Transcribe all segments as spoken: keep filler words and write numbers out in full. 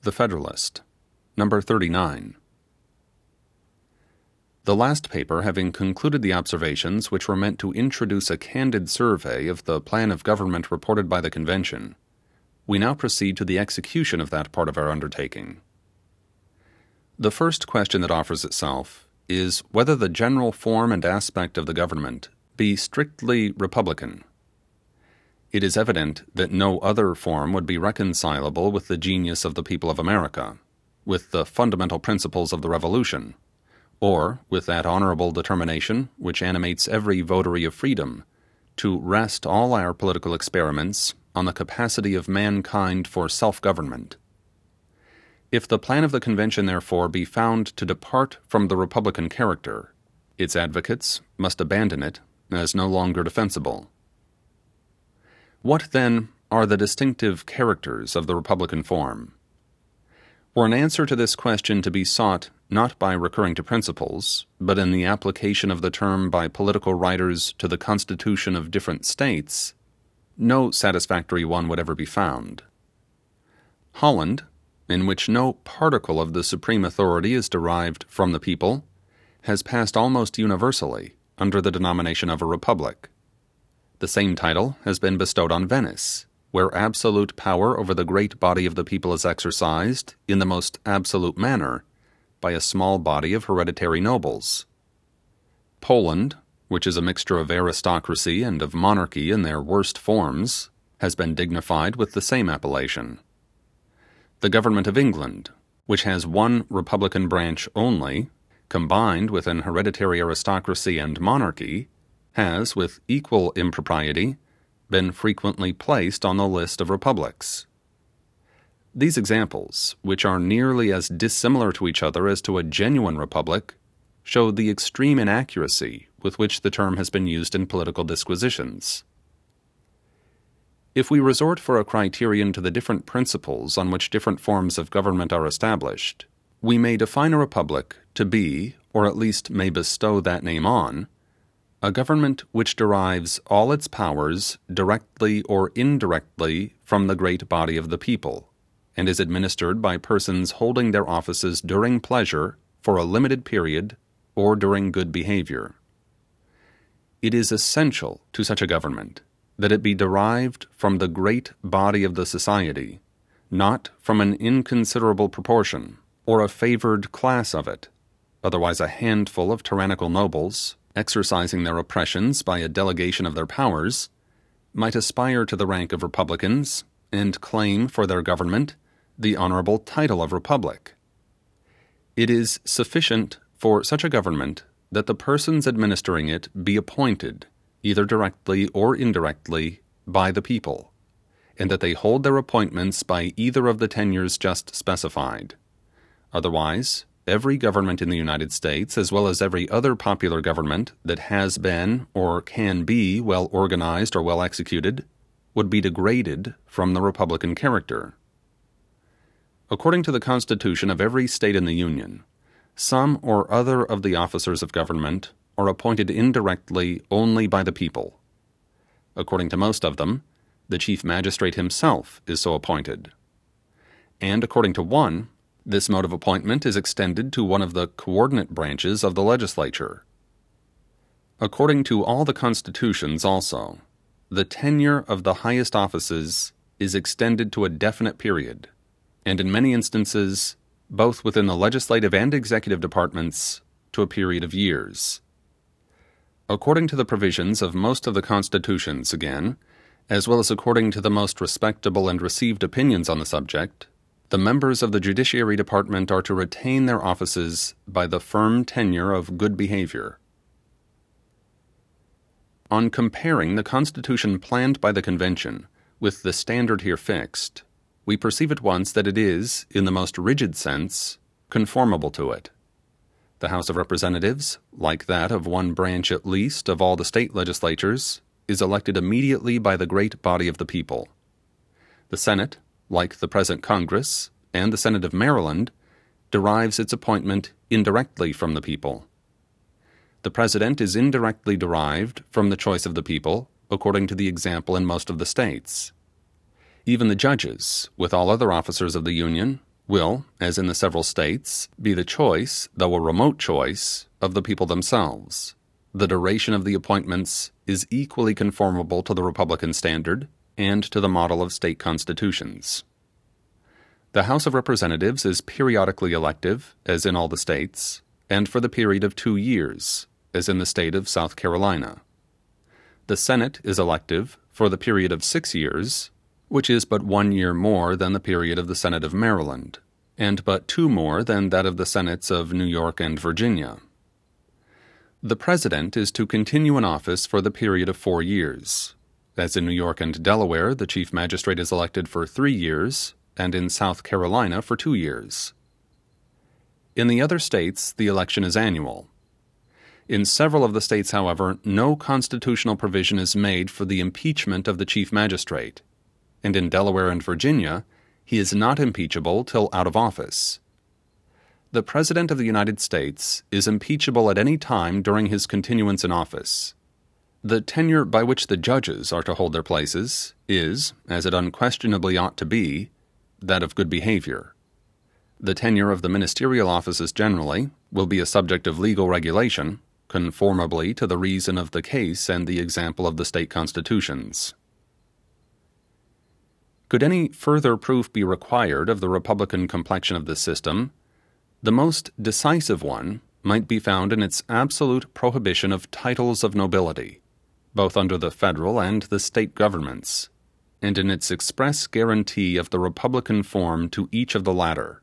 The Federalist, number thirty-nine. The last paper having concluded the observations which were meant to introduce a candid survey of the plan of government reported by the Convention, we now proceed to the execution of that part of our undertaking. The first question that offers itself is whether the general form and aspect of the government be strictly republican. It is evident that no other form would be reconcilable with the genius of the people of America, with the fundamental principles of the Revolution, or with that honorable determination which animates every votary of freedom to rest all our political experiments on the capacity of mankind for self-government. If the plan of the Convention, therefore, be found to depart from the republican character, its advocates must abandon it as no longer defensible. What, then, are the distinctive characters of the republican form? Were an answer to this question to be sought not by recurring to principles, but in the application of the term by political writers to the constitution of different states, no satisfactory one would ever be found. Holland, in which no particle of the supreme authority is derived from the people, has passed almost universally under the denomination of a republic. The same title has been bestowed on Venice, where absolute power over the great body of the people is exercised, in the most absolute manner, by a small body of hereditary nobles. Poland, which is a mixture of aristocracy and of monarchy in their worst forms, has been dignified with the same appellation. The government of England, which has one republican branch only, combined with an hereditary aristocracy and monarchy, has, with equal impropriety, been frequently placed on the list of republics. These examples, which are nearly as dissimilar to each other as to a genuine republic, show the extreme inaccuracy with which the term has been used in political disquisitions. If we resort for a criterion to the different principles on which different forms of government are established, we may define a republic to be, or at least may bestow that name on, a government which derives all its powers directly or indirectly from the great body of the people, and is administered by persons holding their offices during pleasure for a limited period or during good behavior. It is essential to such a government that it be derived from the great body of the society, not from an inconsiderable proportion or a favored class of it, otherwise a handful of tyrannical nobles, exercising their oppressions by a delegation of their powers, might aspire to the rank of republicans and claim for their government the honorable title of republic. It is sufficient for such a government that the persons administering it be appointed, either directly or indirectly, by the people, and that they hold their appointments by either of the tenures just specified. Otherwise, every government in the United States, as well as every other popular government that has been or can be well organized or well executed, would be degraded from the republican character. According to the Constitution of every state in the Union, some or other of the officers of government are appointed indirectly only by the people. According to most of them, the chief magistrate himself is so appointed. And according to one, this mode of appointment is extended to one of the coordinate branches of the legislature. According to all the constitutions also, the tenure of the highest offices is extended to a definite period, and in many instances, both within the legislative and executive departments, to a period of years. According to the provisions of most of the constitutions, again, as well as according to the most respectable and received opinions on the subject, the members of the Judiciary Department are to retain their offices by the firm tenure of good behavior. On comparing the Constitution planned by the Convention with the standard here fixed, we perceive at once that it is, in the most rigid sense, conformable to it. The House of Representatives, like that of one branch at least of all the state legislatures, is elected immediately by the great body of the people. The Senate, like the present Congress, and the Senate of Maryland, derives its appointment indirectly from the people. The President is indirectly derived from the choice of the people, according to the example in most of the states. Even the judges, with all other officers of the Union, will, as in the several states, be the choice, though a remote choice, of the people themselves. The duration of the appointments is equally conformable to the Republican standard and to the model of state constitutions. The House of Representatives is periodically elective, as in all the states, and for the period of two years, as in the state of South Carolina. The Senate is elective for the period of six years, which is but one year more than the period of the Senate of Maryland, and but two more than that of the Senates of New York and Virginia. The President is to continue in office for the period of four years. As in New York and Delaware, the Chief Magistrate is elected for three years, and in South Carolina for two years. In the other states, the election is annual. In several of the states, however, no constitutional provision is made for the impeachment of the Chief Magistrate, and in Delaware and Virginia, he is not impeachable till out of office. The President of the United States is impeachable at any time during his continuance in office. The tenure by which the judges are to hold their places is, as it unquestionably ought to be, that of good behavior. The tenure of the ministerial offices generally will be a subject of legal regulation, conformably to the reason of the case and the example of the state constitutions. Could any further proof be required of the Republican complexion of this system, the most decisive one might be found in its absolute prohibition of titles of nobility, both under the federal and the state governments, and in its express guarantee of the Republican form to each of the latter.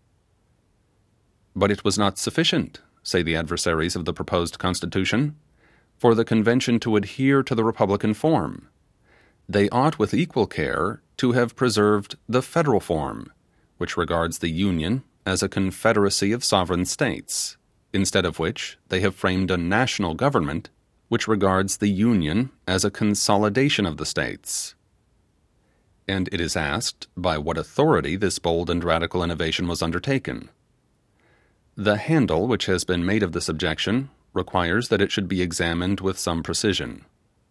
But it was not sufficient, say the adversaries of the proposed Constitution, for the Convention to adhere to the Republican form. They ought with equal care to have preserved the federal form, which regards the Union as a confederacy of sovereign states, instead of which they have framed a national government which regards the Union as a consolidation of the states. And it is asked by what authority this bold and radical innovation was undertaken. The handle which has been made of this objection requires that it should be examined with some precision.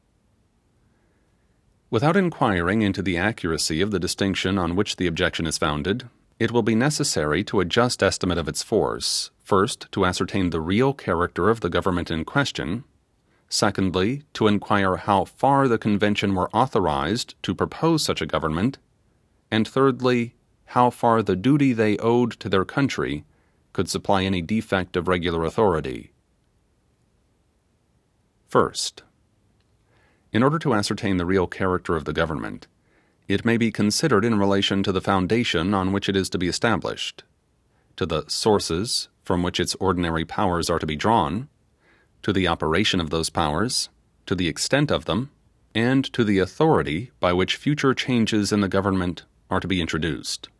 Without inquiring into the accuracy of the distinction on which the objection is founded, it will be necessary to a just estimate of its force, first to ascertain the real character of the government in question, secondly to inquire how far the Convention were authorized to propose such a government, and thirdly, how far the duty they owed to their country could supply any defect of regular authority. First, in order to ascertain the real character of the government, it may be considered in relation to the foundation on which it is to be established, to the sources from which its ordinary powers are to be drawn, to the operation of those powers, to the extent of them, and to the authority by which future changes in the government are to be introduced.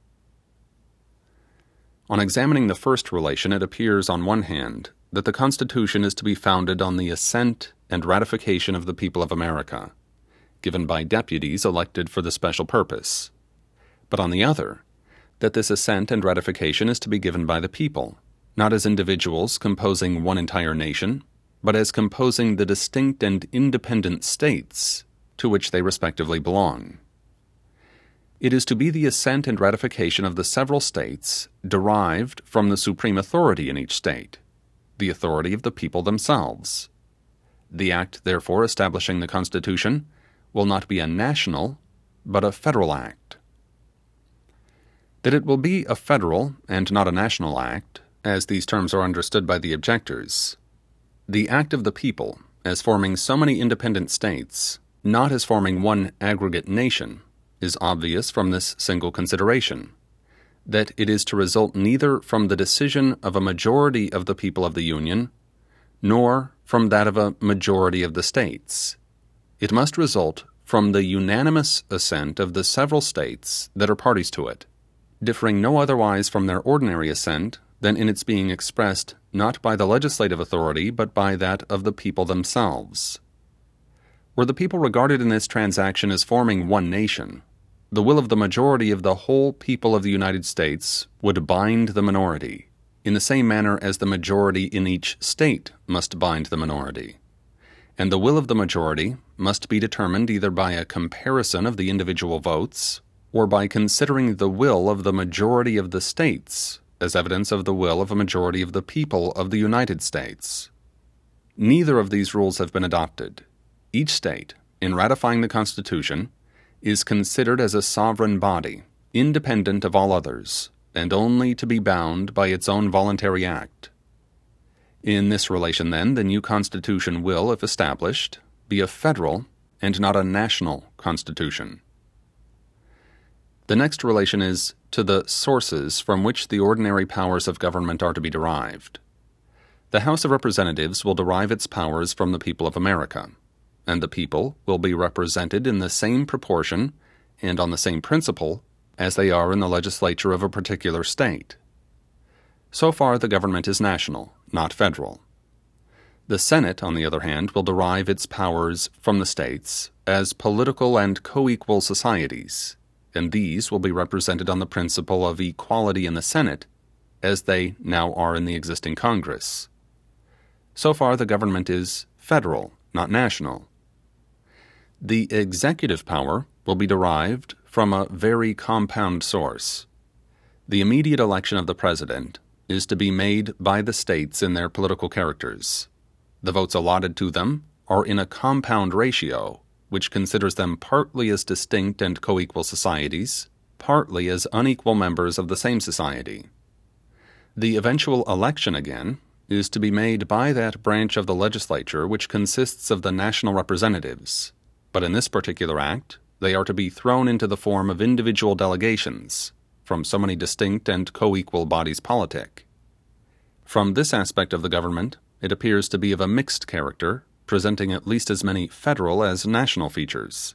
On examining the first relation, it appears, on one hand, that the Constitution is to be founded on the assent and ratification of the people of America, given by deputies elected for the special purpose, but on the other, that this assent and ratification is to be given by the people, not as individuals composing one entire nation, but as composing the distinct and independent states to which they respectively belong. It is to be the assent and ratification of the several states derived from the supreme authority in each state, the authority of the people themselves. The act, therefore, establishing the Constitution will not be a national, but a federal act. That it will be a federal and not a national act, as these terms are understood by the objectors, the act of the people as forming so many independent states, not as forming one aggregate nation, is obvious from this single consideration, that it is to result neither from the decision of a majority of the people of the Union, nor from that of a majority of the states. It must result from the unanimous assent of the several states that are parties to it, differing no otherwise from their ordinary assent than in its being expressed not by the legislative authority but by that of the people themselves. Were the people regarded in this transaction as forming one nation, the will of the majority of the whole people of the United States would bind the minority, in the same manner as the majority in each state must bind the minority. And the will of the majority must be determined either by a comparison of the individual votes, or by considering the will of the majority of the states as evidence of the will of a majority of the people of the United States. Neither of these rules have been adopted. Each state, in ratifying the Constitution, is considered as a sovereign body, independent of all others, and only to be bound by its own voluntary act. In this relation, then, the new Constitution will, if established, be a federal and not a national Constitution. The next relation is to the sources from which the ordinary powers of government are to be derived. The House of Representatives will derive its powers from the people of America, and the people will be represented in the same proportion and on the same principle as they are in the legislature of a particular state. So far, the government is national, not federal. The Senate, on the other hand, will derive its powers from the states as political and co-equal societies, and these will be represented on the principle of equality in the Senate, as they now are in the existing Congress. So far, the government is federal, not national. The executive power will be derived from a very compound source. The immediate election of the president is to be made by the states in their political characters. The votes allotted to them are in a compound ratio, which considers them partly as distinct and co-equal societies, partly as unequal members of the same society. The eventual election, again, is to be made by that branch of the legislature which consists of the national representatives, but in this particular act, they are to be thrown into the form of individual delegations from so many distinct and co-equal bodies politic. From this aspect of the government, it appears to be of a mixed character, presenting at least as many federal as national features.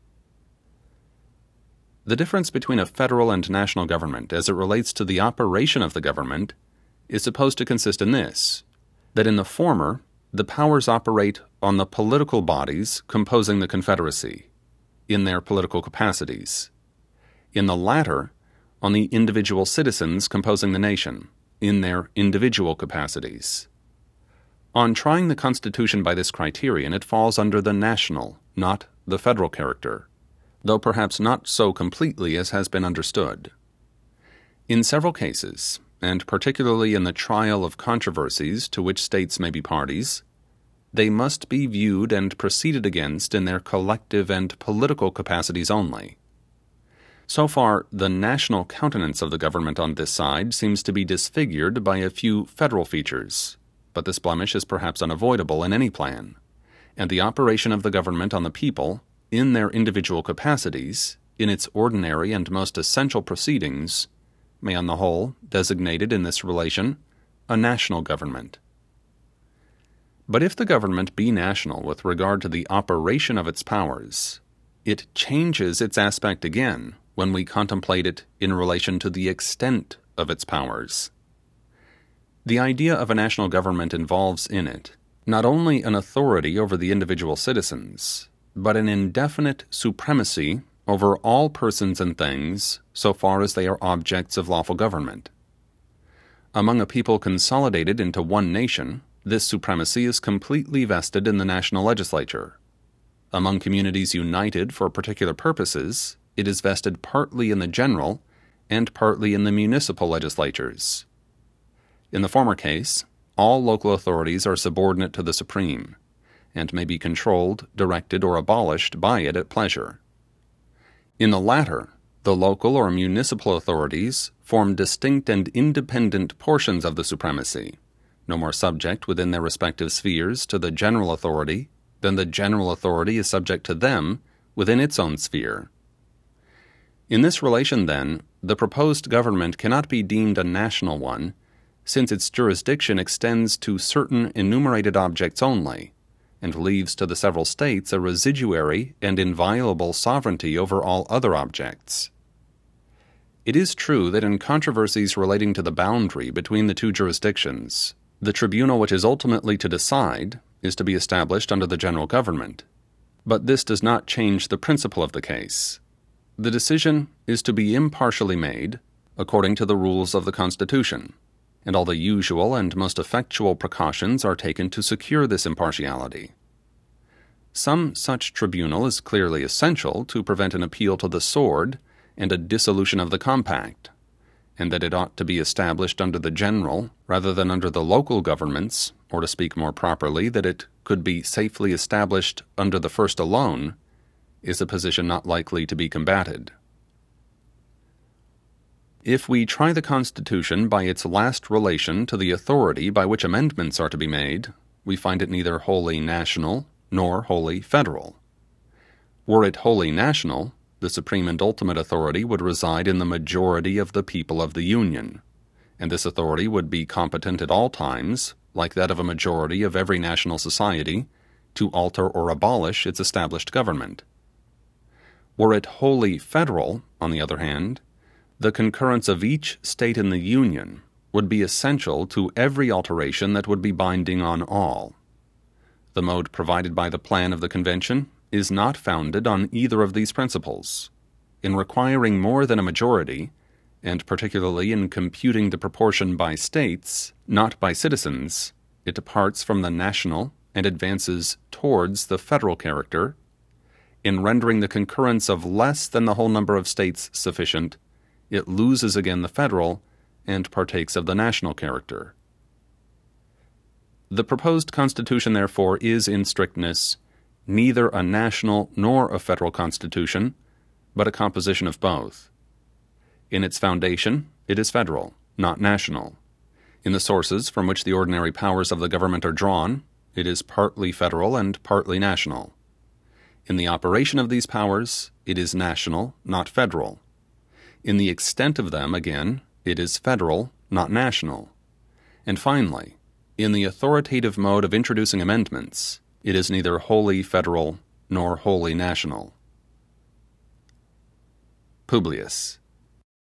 The difference between a federal and national government as it relates to the operation of the government is supposed to consist in this, that in the former, the powers operate on the political bodies composing the Confederacy, in their political capacities. In the latter, on the individual citizens composing the nation, in their individual capacities. On trying the Constitution by this criterion, it falls under the national, not the federal character, though perhaps not so completely as has been understood. In several cases, and particularly in the trial of controversies to which states may be parties, they must be viewed and proceeded against in their collective and political capacities only. So far, the national countenance of the government on this side seems to be disfigured by a few federal features, but this blemish is perhaps unavoidable in any plan, and the operation of the government on the people, in their individual capacities, in its ordinary and most essential proceedings, may on the whole, designated in this relation, a national government. But if the government be national with regard to the operation of its powers, it changes its aspect again when we contemplate it in relation to the extent of its powers. The idea of a national government involves in it not only an authority over the individual citizens, but an indefinite supremacy over all persons and things so far as they are objects of lawful government. Among a people consolidated into one nation, this supremacy is completely vested in the national legislature. Among communities united for particular purposes, it is vested partly in the general and partly in the municipal legislatures. In the former case, all local authorities are subordinate to the supreme, and may be controlled, directed, or abolished by it at pleasure. In the latter, the local or municipal authorities form distinct and independent portions of the supremacy, no more subject within their respective spheres to the general authority than the general authority is subject to them within its own sphere. In this relation, then, the proposed government cannot be deemed a national one, since its jurisdiction extends to certain enumerated objects only, and leaves to the several states a residuary and inviolable sovereignty over all other objects. It is true that in controversies relating to the boundary between the two jurisdictions, the tribunal which is ultimately to decide is to be established under the general government, but this does not change the principle of the case. The decision is to be impartially made, according to the rules of the Constitution, and all the usual and most effectual precautions are taken to secure this impartiality. Some such tribunal is clearly essential to prevent an appeal to the sword and a dissolution of the compact, and that it ought to be established under the general rather than under the local governments, or to speak more properly, that it could be safely established under the first alone, is a position not likely to be combated. If we try the Constitution by its last relation to the authority by which amendments are to be made, we find it neither wholly national nor wholly federal. Were it wholly national, the supreme and ultimate authority would reside in the majority of the people of the Union, and this authority would be competent at all times, like that of a majority of every national society, to alter or abolish its established government. Were it wholly federal, on the other hand, the concurrence of each state in the Union would be essential to every alteration that would be binding on all. The mode provided by the plan of the Convention is not founded on either of these principles. In requiring more than a majority, and particularly in computing the proportion by states, not by citizens, it departs from the national and advances towards the federal character. In rendering the concurrence of less than the whole number of states sufficient, it loses again the federal and partakes of the national character. The proposed Constitution, therefore, is in strictness neither a national nor a federal constitution, but a composition of both. In its foundation, it is federal, not national. In the sources from which the ordinary powers of the government are drawn, it is partly federal and partly national. In the operation of these powers, it is national, not federal. In the extent of them, again, it is federal, not national. And finally, in the authoritative mode of introducing amendments, it is neither wholly federal nor wholly national. Publius.